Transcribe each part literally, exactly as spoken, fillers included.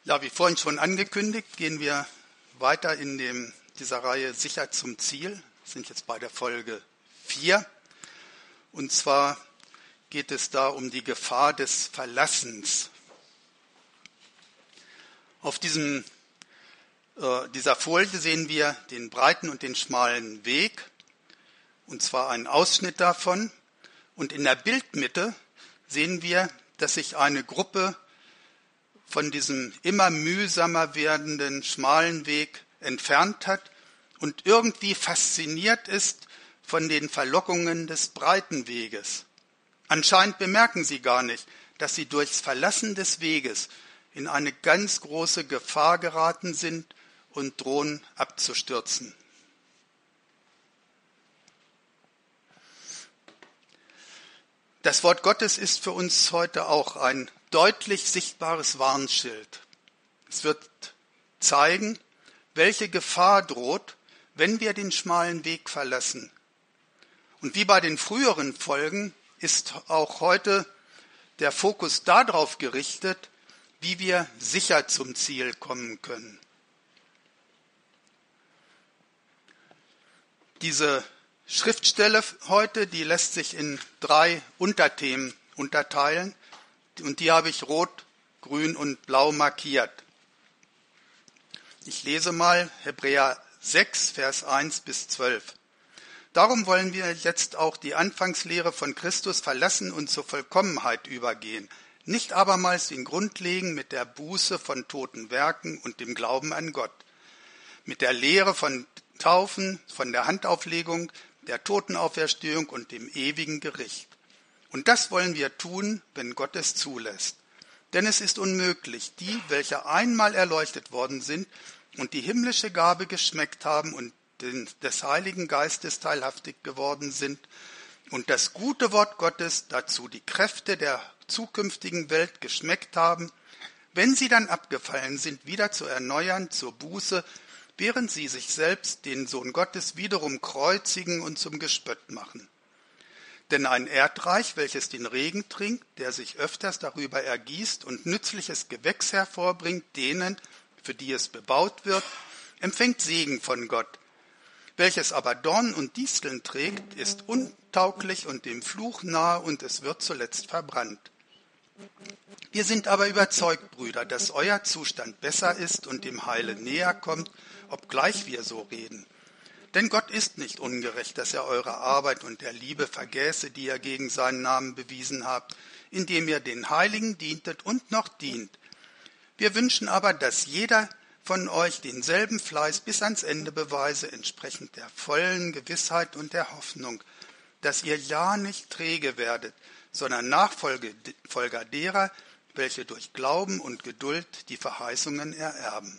Ja, wie vorhin schon angekündigt, gehen wir weiter in dem, dieser Reihe Sicher zum Ziel. Wir sind jetzt bei der Folge vier. Und zwar geht es da um die Gefahr des Verlassens. Auf diesem, äh, dieser Folie sehen wir den breiten und den schmalen Weg, und zwar einen Ausschnitt davon. Und in der Bildmitte sehen wir, dass sich eine Gruppe von diesem immer mühsamer werdenden schmalen Weg entfernt hat und irgendwie fasziniert ist von den Verlockungen des breiten Weges. Anscheinend bemerken sie gar nicht, dass sie durchs Verlassen des Weges in eine ganz große Gefahr geraten sind und drohen abzustürzen. Das Wort Gottes ist für uns heute auch ein deutlich sichtbares Warnschild. Es wird zeigen, welche Gefahr droht, wenn wir den schmalen Weg verlassen. Und wie bei den früheren Folgen ist auch heute der Fokus darauf gerichtet, wie wir sicher zum Ziel kommen können. Diese Schriftstelle heute, die lässt sich in drei Unterthemen unterteilen. Und die habe ich rot, grün und blau markiert. Ich lese mal Hebräer sechs, Vers eins bis zwölf. Darum wollen wir jetzt auch die Anfangslehre von Christus verlassen und zur Vollkommenheit übergehen, nicht abermals den Grund legen mit der Buße von toten Werken und dem Glauben an Gott, mit der Lehre von Taufen, von der Handauflegung, der Totenauferstehung und dem ewigen Gericht. Und das wollen wir tun, wenn Gott es zulässt. Denn es ist unmöglich, die, welche einmal erleuchtet worden sind und die himmlische Gabe geschmeckt haben und des Heiligen Geistes teilhaftig geworden sind und das gute Wort Gottes, dazu die Kräfte der zukünftigen Welt geschmeckt haben, wenn sie dann abgefallen sind, wieder zu erneuern zur Buße, während sie sich selbst, den Sohn Gottes, wiederum kreuzigen und zum Gespött machen. Denn ein Erdreich, welches den Regen trinkt, der sich öfters darüber ergießt und nützliches Gewächs hervorbringt, denen, für die es bebaut wird, empfängt Segen von Gott. Welches aber Dornen und Disteln trägt, ist untauglich und dem Fluch nahe und es wird zuletzt verbrannt. Wir sind aber überzeugt, Brüder, dass euer Zustand besser ist und dem Heile näher kommt, obgleich wir so reden. Denn Gott ist nicht ungerecht, dass er eure Arbeit und der Liebe vergäße, die ihr gegen seinen Namen bewiesen habt, indem ihr den Heiligen dientet und noch dient. Wir wünschen aber, dass jeder von euch denselben Fleiß bis ans Ende beweise, entsprechend der vollen Gewissheit und der Hoffnung, dass ihr ja nicht träge werdet, sondern Nachfolger derer, welche durch Glauben und Geduld die Verheißungen ererben.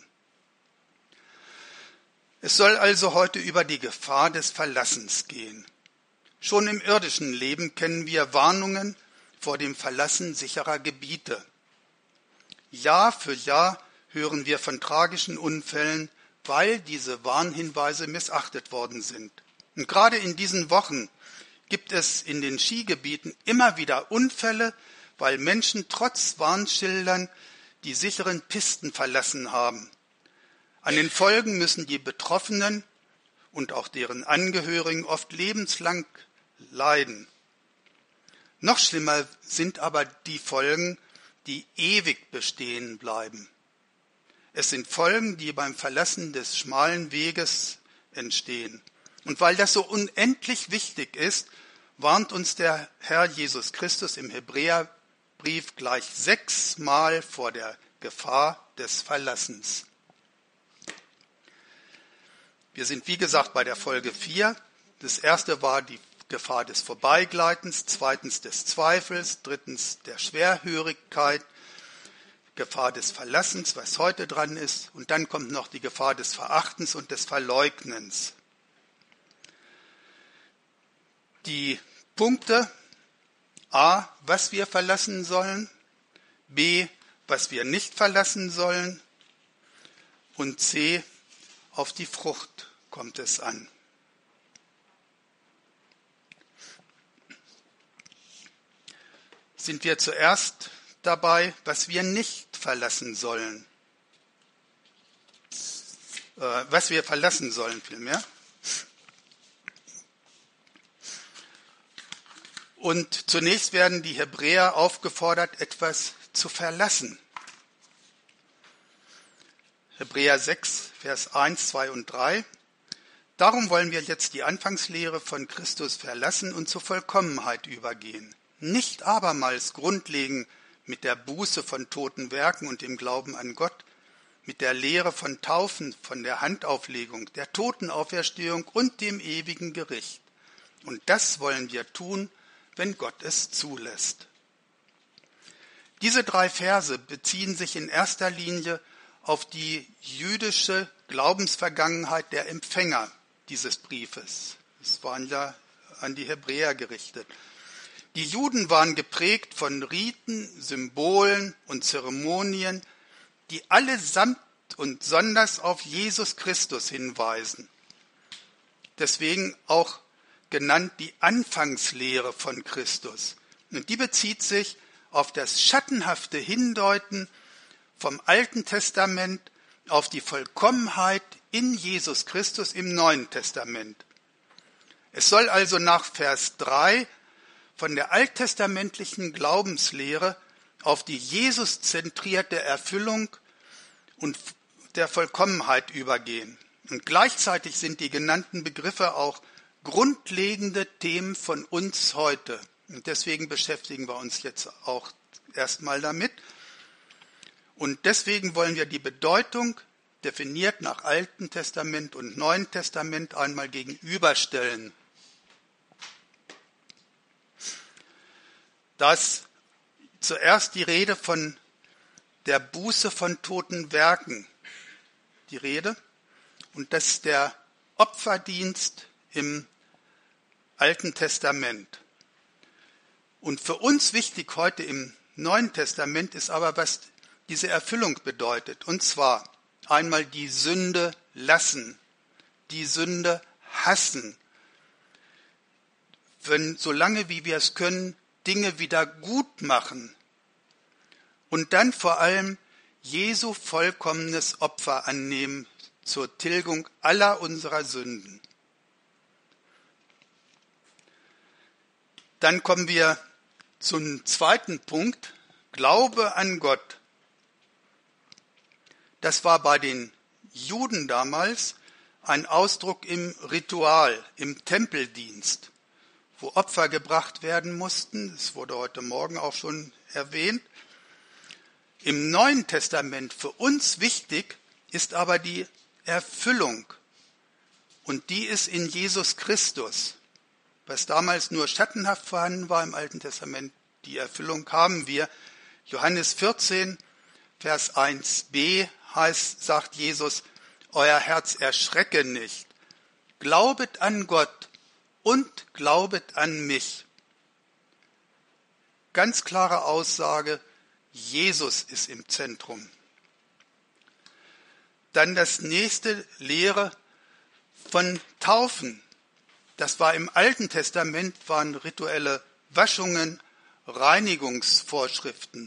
Es soll also heute über die Gefahr des Verlassens gehen. Schon im irdischen Leben kennen wir Warnungen vor dem Verlassen sicherer Gebiete. Jahr für Jahr hören wir von tragischen Unfällen, weil diese Warnhinweise missachtet worden sind. Und gerade in diesen Wochen gibt es in den Skigebieten immer wieder Unfälle, weil Menschen trotz Warnschildern die sicheren Pisten verlassen haben. An den Folgen müssen die Betroffenen und auch deren Angehörigen oft lebenslang leiden. Noch schlimmer sind aber die Folgen, die ewig bestehen bleiben. Es sind Folgen, die beim Verlassen des schmalen Weges entstehen. Und weil das so unendlich wichtig ist, warnt uns der Herr Jesus Christus im Hebräerbrief gleich sechsmal vor der Gefahr des Verlassens. Wir sind, wie gesagt, bei der Folge vier. Das erste war die Gefahr des Vorbeigleitens, zweitens des Zweifels, drittens der Schwerhörigkeit, Gefahr des Verlassens, was heute dran ist, und dann kommt noch die Gefahr des Verachtens und des Verleugnens. Die Punkte A, was wir verlassen sollen, B, was wir nicht verlassen sollen und C, auf die Frucht kommt es an. Sind wir zuerst dabei, was wir nicht verlassen sollen. äh, was wir verlassen sollen vielmehr. Und zunächst werden die Hebräer aufgefordert, etwas zu verlassen. Hebräer sechs, Vers eins, zwei und drei. Darum wollen wir jetzt die Anfangslehre von Christus verlassen und zur Vollkommenheit übergehen. Nicht abermals grundlegen mit der Buße von toten Werken und dem Glauben an Gott, mit der Lehre von Taufen, von der Handauflegung, der Totenauferstehung und dem ewigen Gericht. Und das wollen wir tun, wenn Gott es zulässt. Diese drei Verse beziehen sich in erster Linie auf die jüdische Glaubensvergangenheit der Empfänger dieses Briefes. Es waren ja an die Hebräer gerichtet. Die Juden waren geprägt von Riten, Symbolen und Zeremonien, die allesamt und sonders auf Jesus Christus hinweisen. Deswegen auch genannt die Anfangslehre von Christus. Und die bezieht sich auf das schattenhafte Hindeuten vom Alten Testament auf die Vollkommenheit in Jesus Christus im Neuen Testament. Es soll also nach Vers drei von der alttestamentlichen Glaubenslehre auf die Jesus-zentrierte Erfüllung und der Vollkommenheit übergehen. Und gleichzeitig sind die genannten Begriffe auch grundlegende Themen von uns heute. Und deswegen beschäftigen wir uns jetzt auch erstmal damit. Und deswegen wollen wir die Bedeutung, definiert nach Alten Testament und Neuen Testament, einmal gegenüberstellen. Da ist zuerst die Rede von der Buße von toten Werken, die Rede, und das ist der Opferdienst im Alten Testament. Und für uns wichtig heute im Neuen Testament ist aber, was diese Erfüllung bedeutet. Und zwar einmal die Sünde lassen, die Sünde hassen. Wenn, solange wie wir es können, Dinge wieder gut machen. Und dann vor allem Jesu vollkommenes Opfer annehmen zur Tilgung aller unserer Sünden. Dann kommen wir zum zweiten Punkt, Glaube an Gott. Das war bei den Juden damals ein Ausdruck im Ritual, im Tempeldienst, wo Opfer gebracht werden mussten. Das wurde heute Morgen auch schon erwähnt. Im Neuen Testament für uns wichtig ist aber die Erfüllung. Und die ist in Jesus Christus. Was damals nur schattenhaft vorhanden war im Alten Testament, die Erfüllung haben wir. Johannes vierzehn, Vers eins b heißt, sagt Jesus, euer Herz erschrecke nicht. Glaubet an Gott und glaubet an mich. Ganz klare Aussage, Jesus ist im Zentrum. Dann das nächste, Lehre von Taufen. Das war im Alten Testament, waren rituelle Waschungen, Reinigungsvorschriften.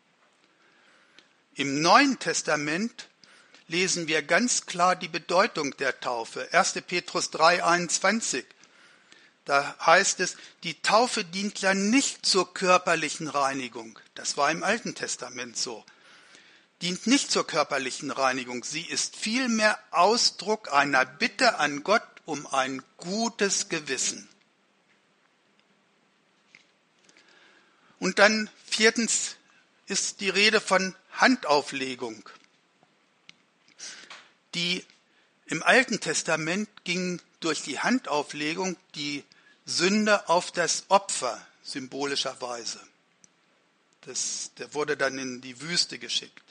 Im Neuen Testament lesen wir ganz klar die Bedeutung der Taufe. erster Petrus drei, einundzwanzig. Da heißt es, die Taufe dient ja nicht zur körperlichen Reinigung. Das war im Alten Testament so. Dient nicht zur körperlichen Reinigung. Sie ist vielmehr Ausdruck einer Bitte an Gott um ein gutes Gewissen. Und dann viertens ist die Rede von Handauflegung. Die im Alten Testament ging durch die Handauflegung die Sünde auf das Opfer symbolischerweise. Das, der wurde dann in die Wüste geschickt.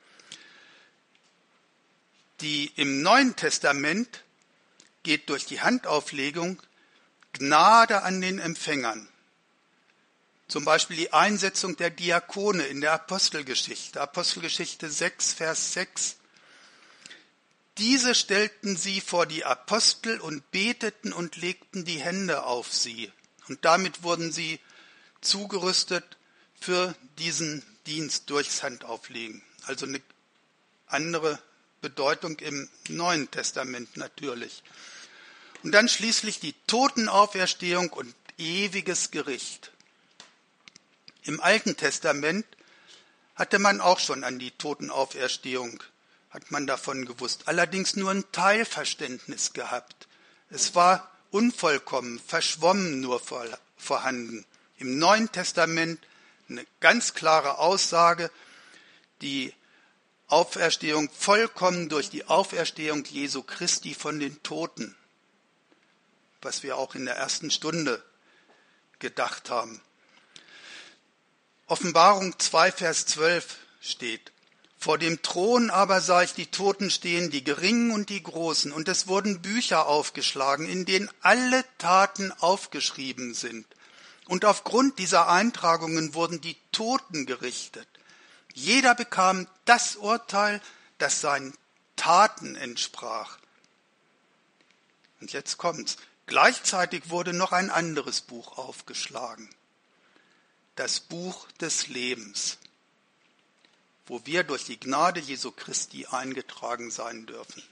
Die im Neuen Testament geht durch die Handauflegung Gnade an den Empfängern. Zum Beispiel die Einsetzung der Diakone in der Apostelgeschichte. Apostelgeschichte sechs, Vers sechs. Diese stellten sie vor die Apostel und beteten und legten die Hände auf sie. Und damit wurden sie zugerüstet für diesen Dienst durchs Handauflegen. Also eine andere Bedeutung im Neuen Testament natürlich. Und dann schließlich die Totenauferstehung und ewiges Gericht. Im Alten Testament hatte man auch schon an die Totenauferstehung, hat man davon gewusst, allerdings nur ein Teilverständnis gehabt. Es war unvollkommen, verschwommen nur vorhanden. Im Neuen Testament eine ganz klare Aussage, die Auferstehung vollkommen durch die Auferstehung Jesu Christi von den Toten, was wir auch in der ersten Stunde gedacht haben. Offenbarung zwei, Vers zwölf steht: Vor dem Thron aber sah ich die Toten stehen, die Geringen und die Großen, und es wurden Bücher aufgeschlagen, in denen alle Taten aufgeschrieben sind. Und aufgrund dieser Eintragungen wurden die Toten gerichtet. Jeder bekam das Urteil, das seinen Taten entsprach. Und jetzt kommt's. Gleichzeitig wurde noch ein anderes Buch aufgeschlagen. Das Buch des Lebens, wo wir durch die Gnade Jesu Christi eingetragen sein dürfen.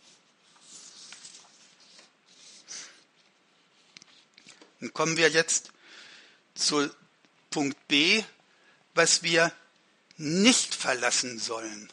Dann kommen wir jetzt zu Punkt B, was wir nicht verlassen sollen.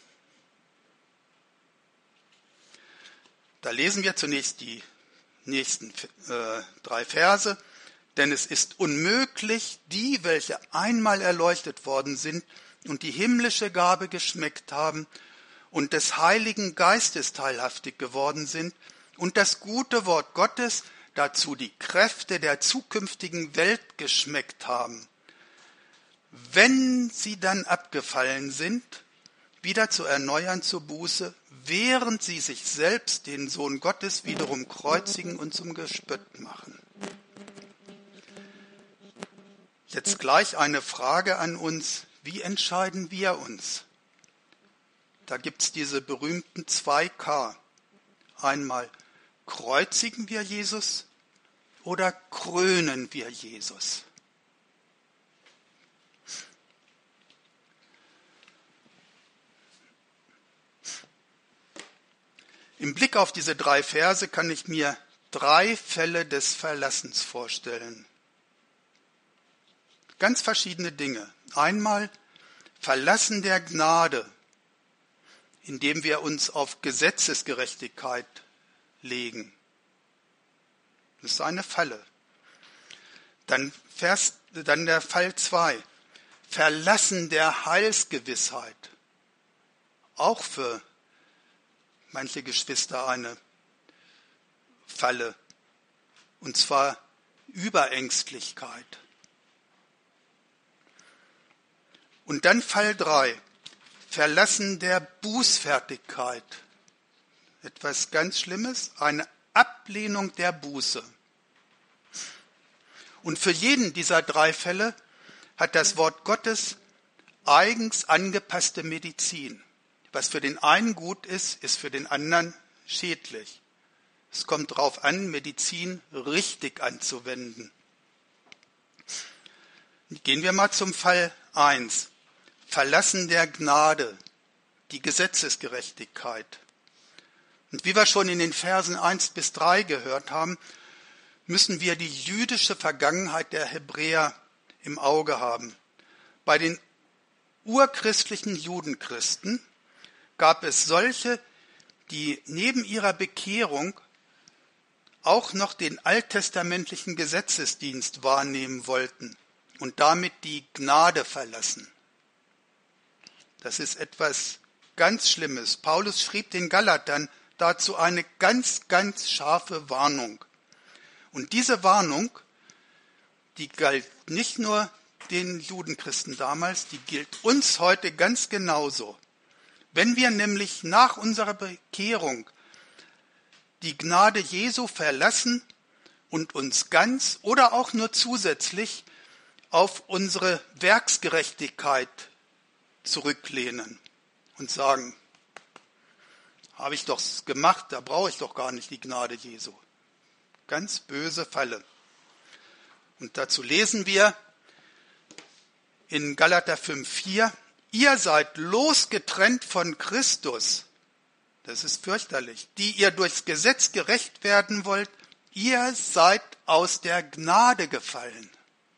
Da lesen wir zunächst die nächsten äh, drei Verse. Denn es ist unmöglich, die, welche einmal erleuchtet worden sind und die himmlische Gabe geschmeckt haben und des Heiligen Geistes teilhaftig geworden sind und das gute Wort Gottes, dazu die Kräfte der zukünftigen Welt geschmeckt haben, wenn sie dann abgefallen sind, wieder zu erneuern zur Buße, während sie sich selbst, den Sohn Gottes, wiederum kreuzigen und zum Gespött machen. Jetzt gleich eine Frage an uns: Wie entscheiden wir uns? Da gibt es diese berühmten zwei K. Einmal kreuzigen wir Jesus oder krönen wir Jesus? Im Blick auf diese drei Verse kann ich mir drei Fälle des Verlassens vorstellen. Ganz verschiedene Dinge. Einmal Verlassen der Gnade, indem wir uns auf Gesetzesgerechtigkeit legen. Das ist eine Falle. Dann, Vers, dann der Fall zwei. Verlassen der Heilsgewissheit. Auch für manche Geschwister eine Falle. Und zwar Überängstlichkeit. Und dann Fall drei, Verlassen der Bußfertigkeit. Etwas ganz Schlimmes, eine Ablehnung der Buße. Und für jeden dieser drei Fälle hat das Wort Gottes eigens angepasste Medizin. Was für den einen gut ist, ist für den anderen schädlich. Es kommt darauf an, Medizin richtig anzuwenden. Gehen wir mal zum Fall eins. Verlassen der Gnade, die Gesetzesgerechtigkeit. Und wie wir schon in den Versen eins bis drei gehört haben, müssen wir die jüdische Vergangenheit der Hebräer im Auge haben. Bei den urchristlichen Judenchristen gab es solche, die neben ihrer Bekehrung auch noch den alttestamentlichen Gesetzesdienst wahrnehmen wollten und damit die Gnade verlassen. Das ist etwas ganz Schlimmes. Paulus schrieb den Galatern dazu eine ganz, ganz scharfe Warnung. Und diese Warnung, die galt nicht nur den Judenchristen damals, die gilt uns heute ganz genauso. Wenn wir nämlich nach unserer Bekehrung die Gnade Jesu verlassen und uns ganz oder auch nur zusätzlich auf unsere Werksgerechtigkeit zurücklehnen und sagen, habe ich doch gemacht, da brauche ich doch gar nicht die Gnade Jesu. Ganz böse Falle. Und dazu lesen wir in Galater fünf, vier, ihr seid losgetrennt von Christus. das ist fürchterlich, die ihr durchs Gesetz gerecht werden wollt, ihr seid aus der Gnade gefallen.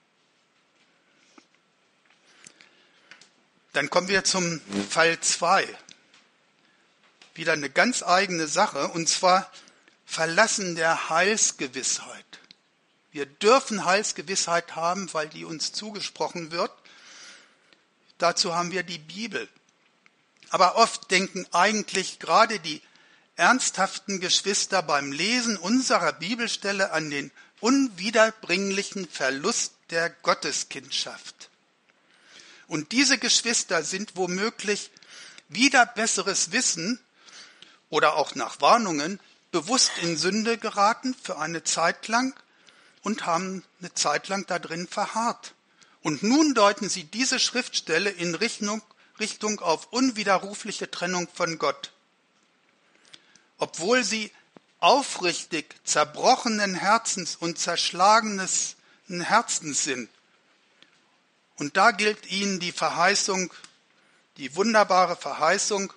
Dann kommen wir zum Fall zwei. Wieder eine ganz eigene Sache, und zwar Verlassen der Heilsgewissheit. Wir dürfen Heilsgewissheit haben, weil die uns zugesprochen wird. Dazu haben wir die Bibel. Aber oft denken eigentlich gerade die ernsthaften Geschwister beim Lesen unserer Bibelstelle an den unwiederbringlichen Verlust der Gotteskindschaft. Und diese Geschwister sind womöglich wider besseres Wissen oder auch nach Warnungen bewusst in Sünde geraten für eine Zeit lang und haben eine Zeit lang da drin verharrt. Und nun deuten sie diese Schriftstelle in Richtung, Richtung auf unwiderrufliche Trennung von Gott. Obwohl sie aufrichtig zerbrochenen Herzens und zerschlagenen Herzens sind. Und da gilt ihnen die Verheißung, die wunderbare Verheißung,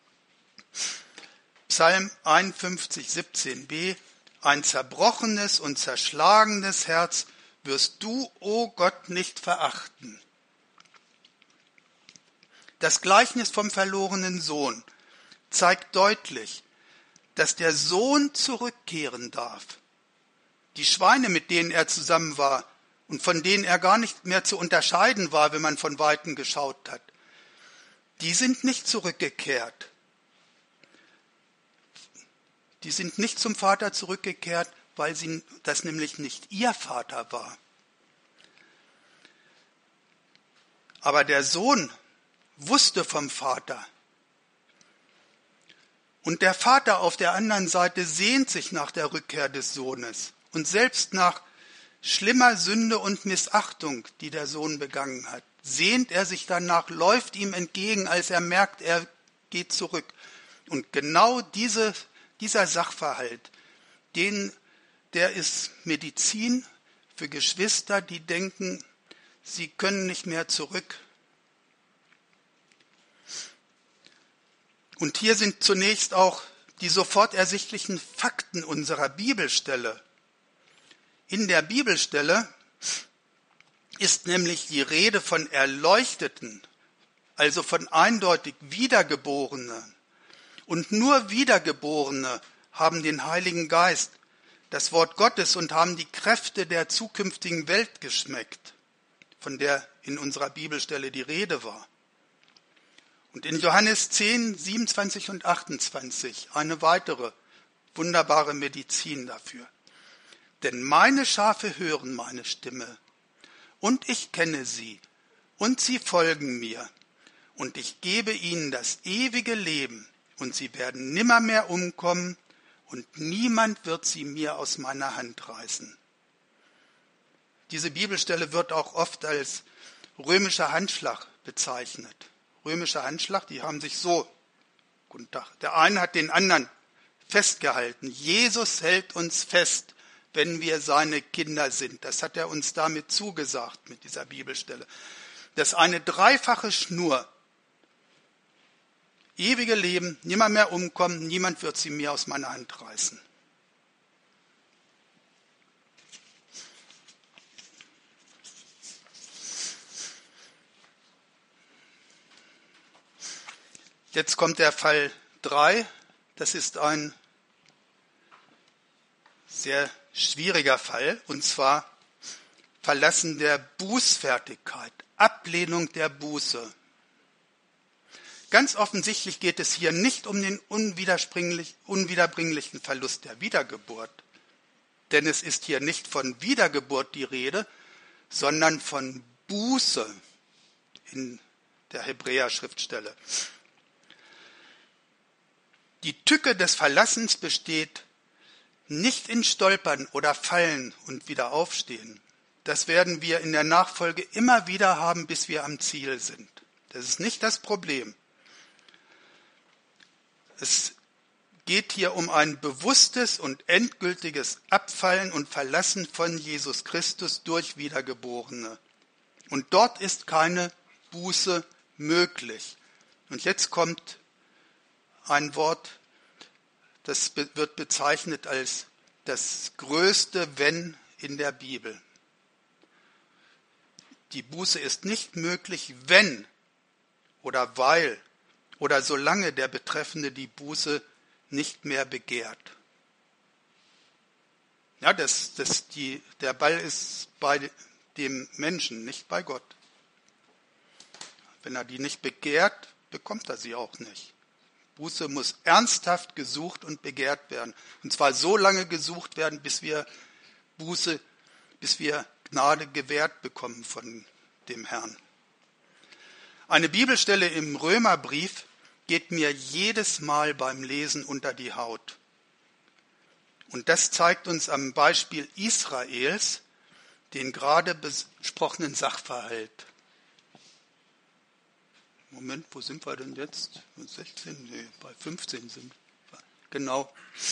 Psalm einundfünfzig, siebzehn b, ein zerbrochenes und zerschlagenes Herz wirst du, o Gott, nicht verachten. Das Gleichnis vom verlorenen Sohn zeigt deutlich, dass der Sohn zurückkehren darf. Die Schweine, mit denen er zusammen war und von denen er gar nicht mehr zu unterscheiden war, wenn man von Weitem geschaut hat, die sind nicht zurückgekehrt. Die sind nicht zum Vater zurückgekehrt, weil sie, das nämlich nicht ihr Vater war. Aber der Sohn wusste vom Vater. Und der Vater auf der anderen Seite sehnt sich nach der Rückkehr des Sohnes und selbst nach schlimmer Sünde und Missachtung, die der Sohn begangen hat, sehnt er sich danach, läuft ihm entgegen, als er merkt, er geht zurück. Und genau diese, dieser Sachverhalt, den, der ist Medizin für Geschwister, die denken, sie können nicht mehr zurück. Und hier sind zunächst auch die sofort ersichtlichen Fakten unserer Bibelstelle. In der Bibelstelle ist nämlich die Rede von Erleuchteten, also von eindeutig Wiedergeborenen. Und nur Wiedergeborene haben den Heiligen Geist, das Wort Gottes, und haben die Kräfte der zukünftigen Welt geschmeckt, von der in unserer Bibelstelle die Rede war. Und in Johannes zehn, siebenundzwanzig und achtundzwanzig eine weitere wunderbare Medizin dafür. Denn meine Schafe hören meine Stimme, und ich kenne sie, und sie folgen mir, und ich gebe ihnen das ewige Leben, und sie werden nimmermehr umkommen, und niemand wird sie mir aus meiner Hand reißen. Diese Bibelstelle wird auch oft als römischer Handschlag bezeichnet. Römischer Handschlag, die haben sich so, guten Tag, der eine hat den anderen festgehalten. Jesus hält uns fest, wenn wir seine Kinder sind. Das hat er uns damit zugesagt, mit dieser Bibelstelle. Das ist eine dreifache Schnur. Ewige Leben, nimmermehr umkommen, niemand wird sie mir aus meiner Hand reißen. Jetzt kommt der Fall drei. Das ist ein sehr schwieriger Fall, und zwar Verlassen der Bußfertigkeit, Ablehnung der Buße. Ganz offensichtlich geht es hier nicht um den unwiederbringlichen Verlust der Wiedergeburt, denn es ist hier nicht von Wiedergeburt die Rede, sondern von Buße in der Hebräer-Schriftstelle. Die Tücke des Verlassens besteht nicht in Stolpern oder Fallen und wieder aufstehen. Das werden wir in der Nachfolge immer wieder haben, bis wir am Ziel sind. Das ist nicht das Problem. Es geht hier um ein bewusstes und endgültiges Abfallen und Verlassen von Jesus Christus durch Wiedergeborene. Und dort ist keine Buße möglich. Und jetzt kommt ein Wort, das wird bezeichnet als das größte Wenn in der Bibel. Die Buße ist nicht möglich, wenn oder weil oder solange der Betreffende die Buße nicht mehr begehrt. Ja, das, das, die, der Ball ist bei dem Menschen, nicht bei Gott. Wenn er die nicht begehrt, bekommt er sie auch nicht. Buße muss ernsthaft gesucht und begehrt werden. Und zwar so lange gesucht werden, bis wir Buße, bis wir Gnade gewährt bekommen von dem Herrn. Eine Bibelstelle im Römerbrief geht mir jedes Mal beim Lesen unter die Haut. Und das zeigt uns am Beispiel Israels den gerade besprochenen Sachverhalt. Moment, wo sind wir denn jetzt? sechzehn? Nee, bei fünfzehn sind wir. Genau.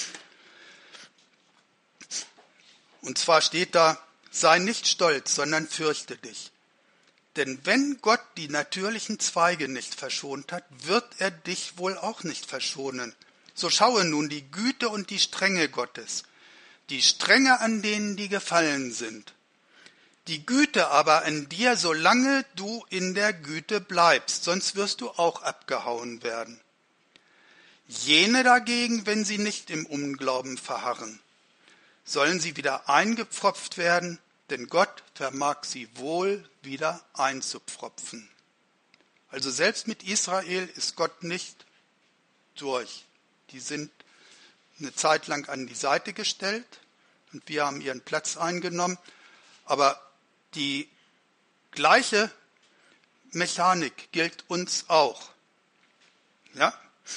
Und zwar steht da, sei nicht stolz, sondern fürchte dich. Denn wenn Gott die natürlichen Zweige nicht verschont hat, wird er dich wohl auch nicht verschonen. So schaue nun die Güte und die Strenge Gottes, die Strenge an denen, die gefallen sind. Die Güte aber an dir, solange du in der Güte bleibst, sonst wirst du auch abgehauen werden. Jene dagegen, wenn sie nicht im Unglauben verharren, sollen sie wieder eingepfropft werden, denn Gott vermag sie wohl wieder einzupfropfen. Also selbst mit Israel ist Gott nicht durch. Die sind eine Zeit lang an die Seite gestellt und wir haben ihren Platz eingenommen. Aber die gleiche Mechanik gilt uns auch. Ja?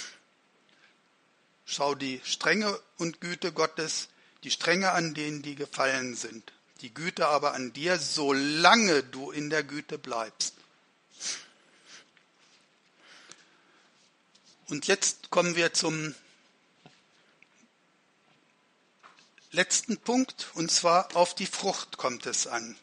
Schau die Strenge und Güte Gottes, die Strenge an denen, die gefallen sind. Die Güte aber an dir, solange du in der Güte bleibst. Und jetzt kommen wir zum letzten Punkt, und zwar auf die Frucht kommt es an.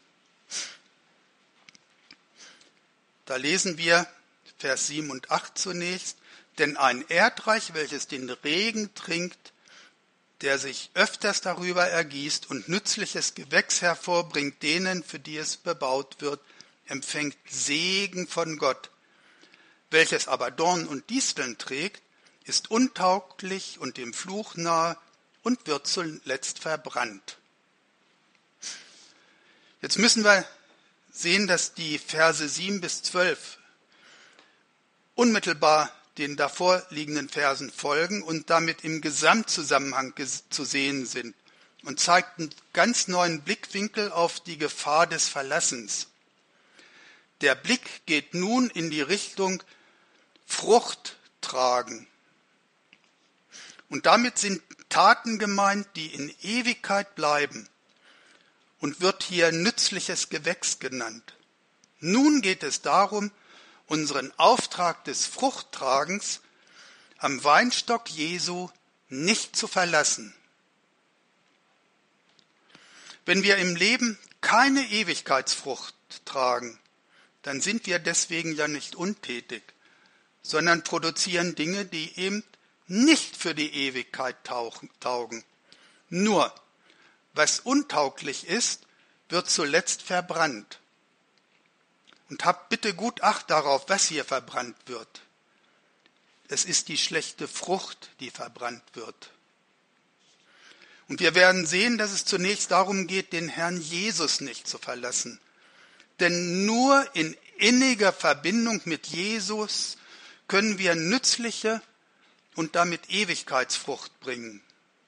Da lesen wir Vers sieben und acht zunächst, denn ein Erdreich, welches den Regen trinkt, der sich öfters darüber ergießt und nützliches Gewächs hervorbringt, denen, für die es bebaut wird, empfängt Segen von Gott. Welches aber Dorn und Disteln trägt, ist untauglich und dem Fluch nahe und wird zuletzt verbrannt. Jetzt müssen wir sehen, dass die Verse sieben bis zwölf unmittelbar den davor liegenden Versen folgen und damit im Gesamtzusammenhang zu sehen sind und zeigt einen ganz neuen Blickwinkel auf die Gefahr des Verlassens. Der Blick geht nun in die Richtung Frucht tragen. Und damit sind Taten gemeint, die in Ewigkeit bleiben und wird hier nützliches Gewächs genannt. Nun geht es darum, unseren Auftrag des Fruchttragens am Weinstock Jesu nicht zu verlassen. Wenn wir im Leben keine Ewigkeitsfrucht tragen, dann sind wir deswegen ja nicht untätig, sondern produzieren Dinge, die eben nicht für die Ewigkeit taugen. Nur, was untauglich ist, wird zuletzt verbrannt. Und habt bitte gut Acht darauf, was hier verbrannt wird. Es ist die schlechte Frucht, die verbrannt wird. Und wir werden sehen, dass es zunächst darum geht, den Herrn Jesus nicht zu verlassen. Denn nur in inniger Verbindung mit Jesus können wir nützliche und damit Ewigkeitsfrucht bringen.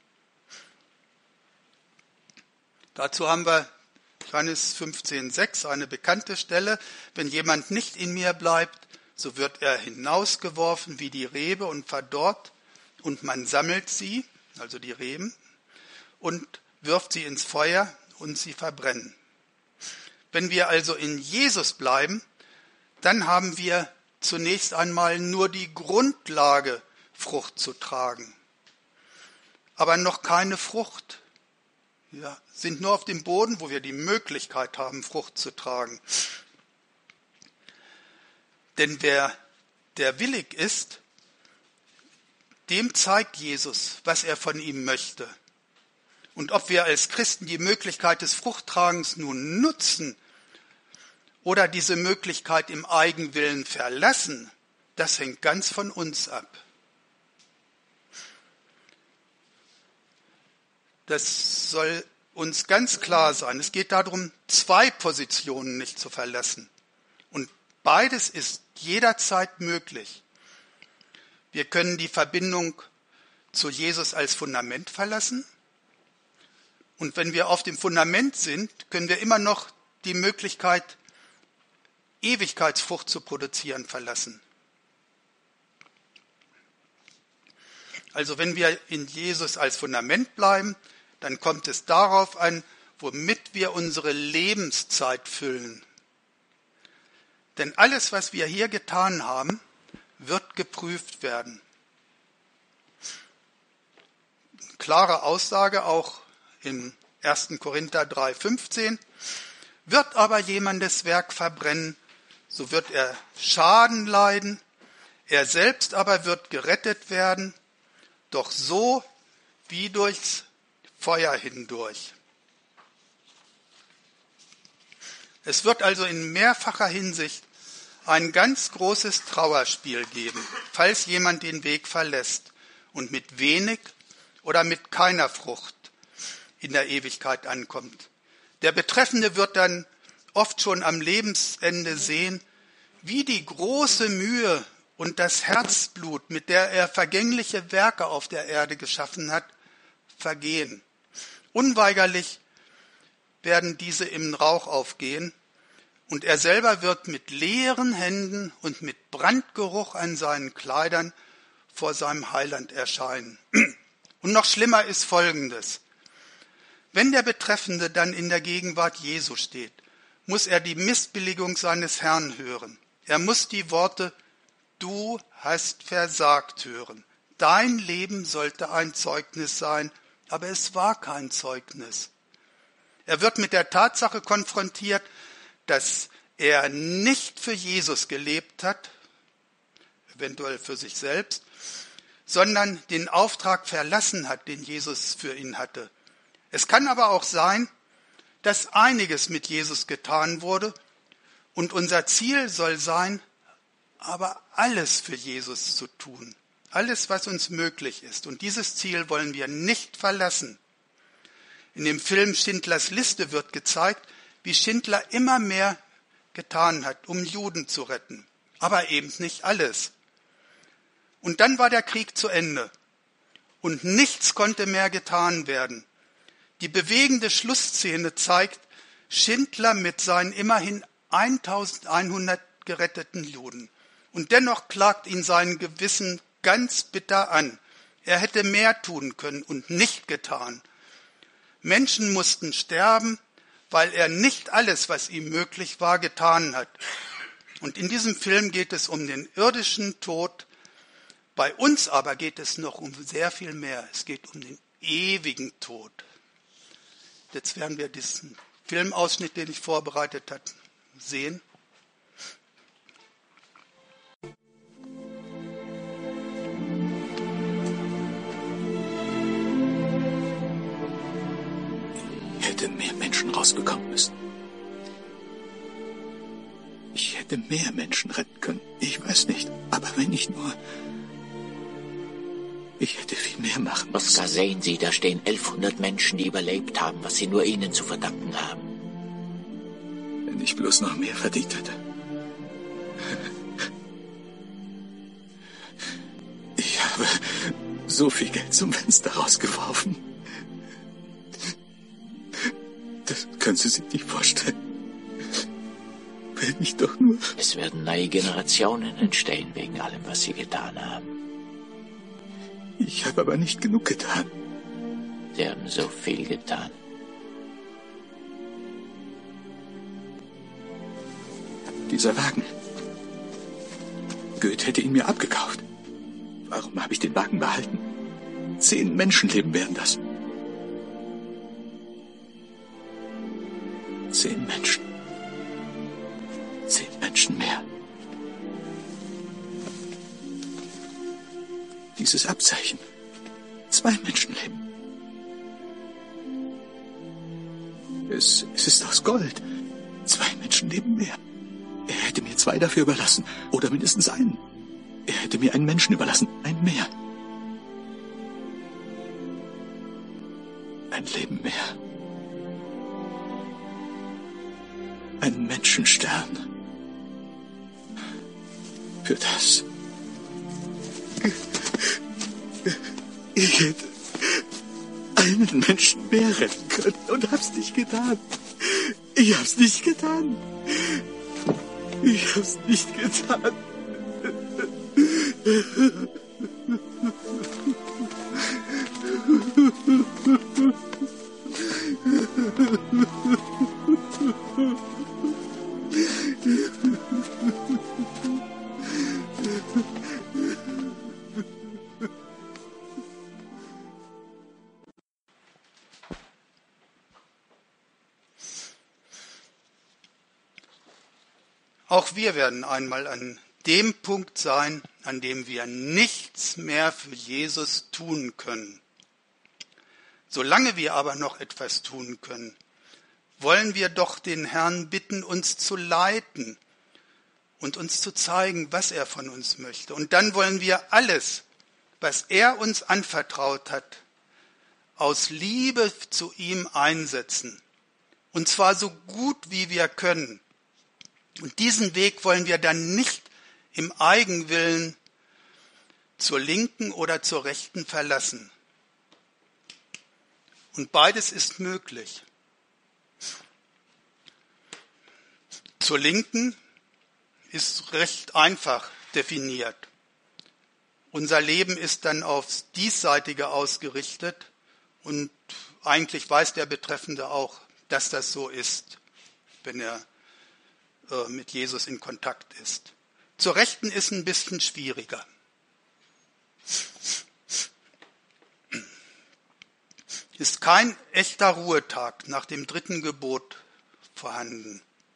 Dazu haben wir Johannes fünfzehn sechs, eine bekannte Stelle. Wenn jemand nicht in mir bleibt, so wird er hinausgeworfen wie die Rebe und verdorrt, und man sammelt sie, also die Reben, und wirft sie ins Feuer und sie verbrennen. Wenn wir also in Jesus bleiben, dann haben wir zunächst einmal nur die Grundlage, Frucht zu tragen, aber noch keine Frucht. Wir sind nur auf dem Boden, wo wir die Möglichkeit haben, Frucht zu tragen. Denn wer der willig ist, dem zeigt Jesus, was er von ihm möchte. Und ob wir als Christen die Möglichkeit des Fruchttragens nun nutzen oder diese Möglichkeit im Eigenwillen verlassen, das hängt ganz von uns ab. Das soll uns ganz klar sein. Es geht darum, zwei Positionen nicht zu verlassen. Und beides ist jederzeit möglich. Wir können die Verbindung zu Jesus als Fundament verlassen. Und wenn wir auf dem Fundament sind, können wir immer noch die Möglichkeit, Ewigkeitsfrucht zu produzieren, verlassen. Also wenn wir in Jesus als Fundament bleiben, dann kommt es darauf an, womit wir unsere Lebenszeit füllen. Denn alles, was wir hier getan haben, wird geprüft werden. Klare Aussage auch im ersten Korinther drei fünfzehn. Wird aber jemandes Werk verbrennen, so wird er Schaden leiden, er selbst aber wird gerettet werden, doch so wie durchs Feuer hindurch. Es wird also in mehrfacher Hinsicht ein ganz großes Trauerspiel geben, falls jemand den Weg verlässt und mit wenig oder mit keiner Frucht in der Ewigkeit ankommt. Der Betreffende wird dann oft schon am Lebensende sehen, wie die große Mühe und das Herzblut, mit der er vergängliche Werke auf der Erde geschaffen hat, vergehen. Unweigerlich werden diese im Rauch aufgehen und er selber wird mit leeren Händen und mit Brandgeruch an seinen Kleidern vor seinem Heiland erscheinen. Und noch schlimmer ist Folgendes. Wenn der Betreffende dann in der Gegenwart Jesu steht, muss er die Missbilligung seines Herrn hören. Er muss die Worte, du hast versagt, hören. Dein Leben sollte ein Zeugnis sein, aber es war kein Zeugnis. Er wird mit der Tatsache konfrontiert, dass er nicht für Jesus gelebt hat, eventuell für sich selbst, sondern den Auftrag verlassen hat, den Jesus für ihn hatte. Es kann aber auch sein, dass einiges mit Jesus getan wurde und unser Ziel soll sein, aber alles für Jesus zu tun. Alles, was uns möglich ist. Und dieses Ziel wollen wir nicht verlassen. In dem Film Schindlers Liste wird gezeigt, wie Schindler immer mehr getan hat, um Juden zu retten. Aber eben nicht alles. Und dann war der Krieg zu Ende. Und nichts konnte mehr getan werden. Die bewegende Schlussszene zeigt Schindler mit seinen immerhin eintausendeinhundert geretteten Juden. Und dennoch klagt ihn sein Gewissen ganz bitter an. Er hätte mehr tun können und nicht getan. Menschen mussten sterben, weil er nicht alles, was ihm möglich war, getan hat. Und in diesem Film geht es um den irdischen Tod. Bei uns aber geht es noch um sehr viel mehr. Es geht um den ewigen Tod. Jetzt werden wir diesen Filmausschnitt, den ich vorbereitet habe, sehen. Ich hätte mehr Menschen rausbekommen müssen. Ich hätte mehr Menschen retten können. Ich weiß nicht. Aber wenn ich nur... Ich hätte viel mehr machen müssen. Oskar, sehen Sie, da stehen elfhundert Menschen, die überlebt haben, was Sie nur Ihnen zu verdanken haben. Wenn ich bloß noch mehr verdient hätte. Ich habe so viel Geld zum Fenster rausgeworfen. Das können Sie sich nicht vorstellen. Wenn ich doch nur... Es werden neue Generationen entstehen wegen allem, was Sie getan haben. Ich habe aber nicht genug getan. Sie haben so viel getan. Dieser Wagen. Goethe hätte ihn mir abgekauft. Warum habe ich den Wagen behalten? Zehn Menschenleben wären das. Zehn Menschen. Zehn Menschen mehr. dieses Abzeichen. Zwei Menschenleben. Es, es ist aus Gold. Zwei Menschenleben mehr. Er hätte mir zwei dafür überlassen. Oder mindestens einen. Er hätte mir einen Menschen überlassen. Ein mehr. Ein Leben mehr. Ein Menschenstern. Für das. Ich hätte einen Menschen mehr retten können und hab's nicht getan. Ich hab's nicht getan. Ich hab's nicht getan. Auch wir werden einmal an dem Punkt sein, an dem wir nichts mehr für Jesus tun können. Solange wir aber noch etwas tun können, wollen wir doch den Herrn bitten, uns zu leiten und uns zu zeigen, was er von uns möchte. Und dann wollen wir alles, was er uns anvertraut hat, aus Liebe zu ihm einsetzen. Und zwar so gut, wie wir können. Und diesen Weg wollen wir dann nicht im Eigenwillen zur Linken oder zur Rechten verlassen. Und beides ist möglich. Zur Linken ist recht einfach definiert. Unser Leben ist dann aufs Diesseitige ausgerichtet und eigentlich weiß der Betreffende auch, dass das so ist, wenn er äh, mit Jesus in Kontakt ist. Zur Rechten ist ein bisschen schwieriger. Ist kein echter Ruhetag nach dem dritten Gebot vorhanden.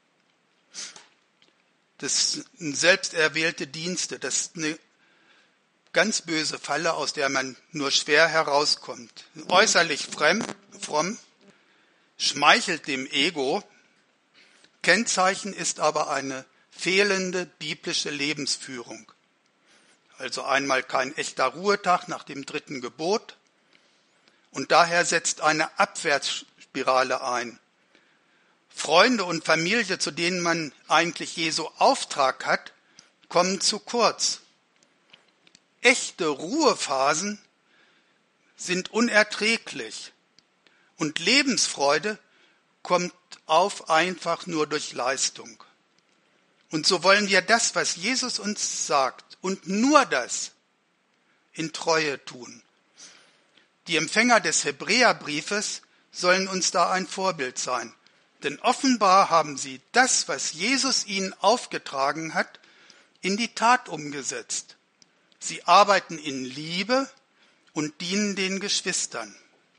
Das sind selbsterwählte Dienste, das ist eine ganz böse Falle, aus der man nur schwer herauskommt. Äußerlich fremd, fromm, schmeichelt dem Ego, Kennzeichen ist aber eine fehlende biblische Lebensführung. Also einmal kein echter Ruhetag nach dem dritten Gebot und daher setzt eine Abwärtsspirale ein. Freunde und Familie, zu denen man eigentlich Jesu Auftrag hat, kommen zu kurz. Echte Ruhephasen sind unerträglich und Lebensfreude kommt auf einfach nur durch Leistung. Und so wollen wir das, was Jesus uns sagt, und nur das in Treue tun. Die Empfänger des Hebräerbriefes sollen uns da ein Vorbild sein. Denn offenbar haben sie das, was Jesus ihnen aufgetragen hat, in die Tat umgesetzt. Sie arbeiten in Liebe und dienen den Geschwistern.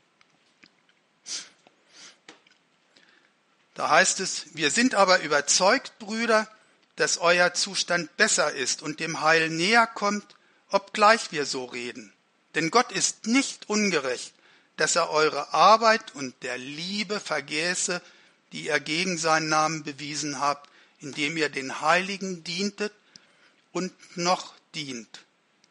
Da heißt es, wir sind aber überzeugt, Brüder, dass euer Zustand besser ist und dem Heil näher kommt, obgleich wir so reden. Denn Gott ist nicht ungerecht, dass er eure Arbeit und der Liebe vergäße, die ihr gegen seinen Namen bewiesen habt, indem ihr den Heiligen dientet und noch dient.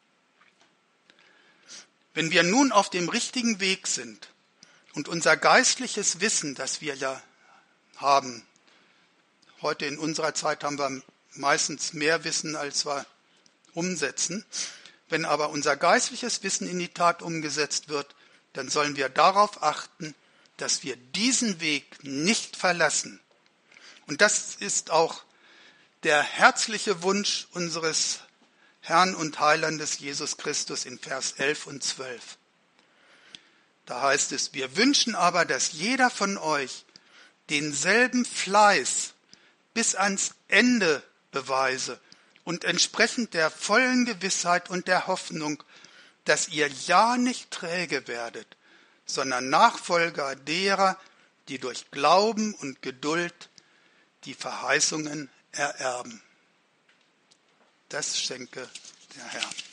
Wenn wir nun auf dem richtigen Weg sind und unser geistliches Wissen, das wir ja haben, heute in unserer Zeit haben wir meistens mehr Wissen, als wir umsetzen, wenn aber unser geistliches Wissen in die Tat umgesetzt wird, dann sollen wir darauf achten, dass wir diesen Weg nicht verlassen. Und das ist auch der herzliche Wunsch unseres Herrn und Heilandes Jesus Christus in Vers elf und zwölf. Da heißt es, wir wünschen aber, dass jeder von euch denselben Fleiß bis ans Ende beweise und entsprechend der vollen Gewissheit und der Hoffnung, dass ihr ja nicht träge werdet, sondern Nachfolger derer, die durch Glauben und Geduld die Verheißungen ererben. Das schenke der Herr.